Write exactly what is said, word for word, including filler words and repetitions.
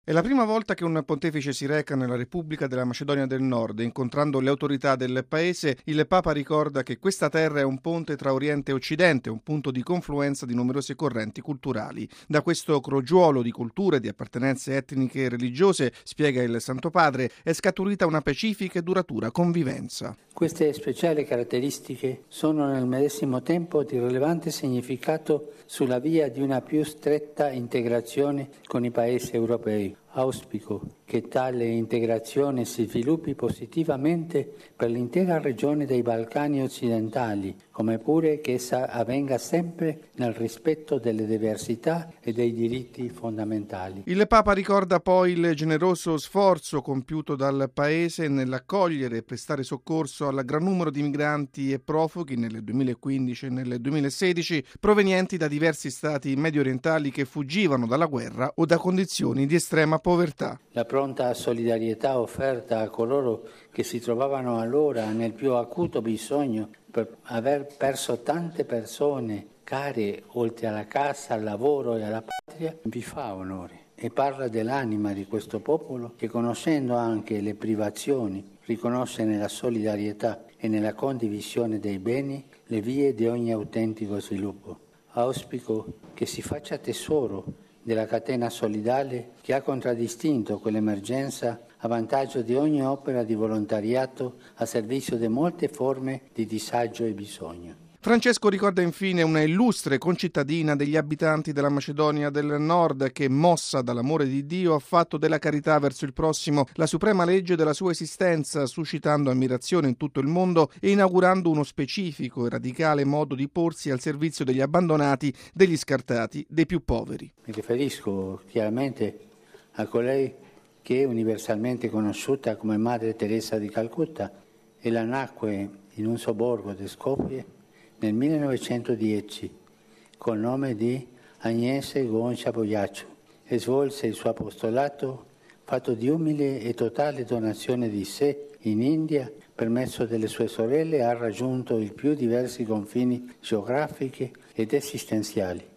È la prima volta che un pontefice si reca nella Repubblica della Macedonia del Nord. Incontrando le autorità del paese, il Papa ricorda che questa terra è un ponte tra Oriente e Occidente, un punto di confluenza di numerose correnti culturali. Da questo crogiuolo di culture, di appartenenze etniche e religiose, spiega il Santo Padre, è scaturita una pacifica e duratura convivenza. Queste speciali caratteristiche sono nel medesimo tempo di rilevante significato sulla via di una più stretta integrazione con i paesi europei. Auspico che tale integrazione si sviluppi positivamente per l'intera regione dei Balcani occidentali, come pure che essa avvenga sempre nel rispetto delle diversità e dei diritti fondamentali. Il Papa ricorda poi il generoso sforzo compiuto dal Paese nell'accogliere e prestare soccorso al gran numero di migranti e profughi nel duemilaquindici e nel duemilasedici provenienti da diversi stati mediorientali che fuggivano dalla guerra o da condizioni di estrema povertà. La pronta solidarietà offerta a coloro che si trovavano allora nel più acuto bisogno per aver perso tante persone care oltre alla casa, al lavoro e alla patria vi fa onore e parla dell'anima di questo popolo che, conoscendo anche le privazioni, riconosce nella solidarietà e nella condivisione dei beni le vie di ogni autentico sviluppo. Auspico che si faccia tesoro della catena solidale che ha contraddistinto quell'emergenza a vantaggio di ogni opera di volontariato a servizio di molte forme di disagio e bisogno. Francesco ricorda infine una illustre concittadina degli abitanti della Macedonia del Nord che, mossa dall'amore di Dio, ha fatto della carità verso il prossimo la suprema legge della sua esistenza, suscitando ammirazione in tutto il mondo e inaugurando uno specifico e radicale modo di porsi al servizio degli abbandonati, degli scartati, dei più poveri. Mi riferisco chiaramente a colei che è universalmente conosciuta come Madre Teresa di Calcutta. Ella nacque in un sobborgo di Skopje nel millenovecentodieci col nome di Agnese Goncia Bojaciu e svolse il suo apostolato fatto di umile e totale donazione di sé in India. Per mezzo delle sue sorelle ha raggiunto i più diversi confini geografici ed esistenziali.